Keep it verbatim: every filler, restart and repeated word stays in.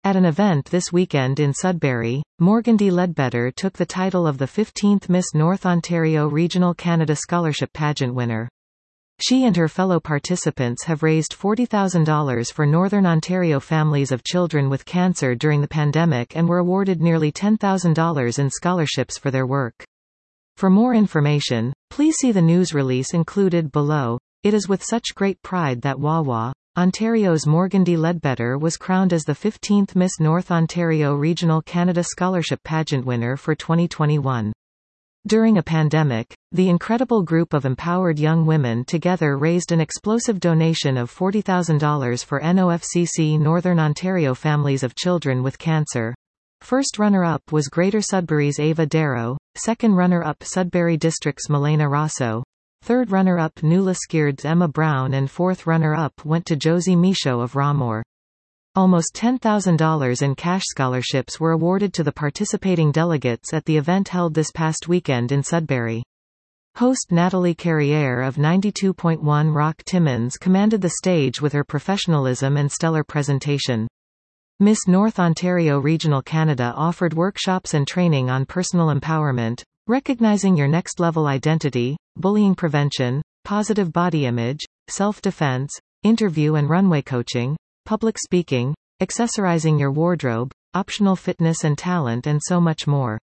At an event this weekend in Sudbury, Morgandy Ledbetter took the title of the fifteenth Miss North Ontario Regional Canada Scholarship Pageant winner. She and her fellow participants have raised forty thousand dollars for Northern Ontario families of children with cancer during the pandemic and were awarded nearly ten thousand dollars in scholarships for their work. For more information, please see the news release included below. It is with such great pride that Wawa, Ontario's Morgandy Ledbetter was crowned as the fifteenth Miss North Ontario Regional Canada Scholarship Pageant winner for twenty twenty-one. During a pandemic, the incredible group of empowered young women together raised an explosive donation of forty thousand dollars for N O F C C Northern Ontario families of children with cancer. First runner-up was Greater Sudbury's Ava Darrow, second runner-up Sudbury District's Milena Rosso, third runner-up Nulla Skird's Emma Brown, and fourth runner-up went to Josie Michaud of Rawmore. Almost ten thousand dollars in cash scholarships were awarded to the participating delegates at the event held this past weekend in Sudbury. Host Natalie Carriere of ninety-two point one Rock Timmins commanded the stage with her professionalism and stellar presentation. Miss North Ontario Regional Canada offered workshops and training on personal empowerment, recognizing your next-level identity, bullying prevention, positive body image, self-defense, interview and runway coaching, public speaking, accessorizing your wardrobe, optional fitness and talent, and so much more.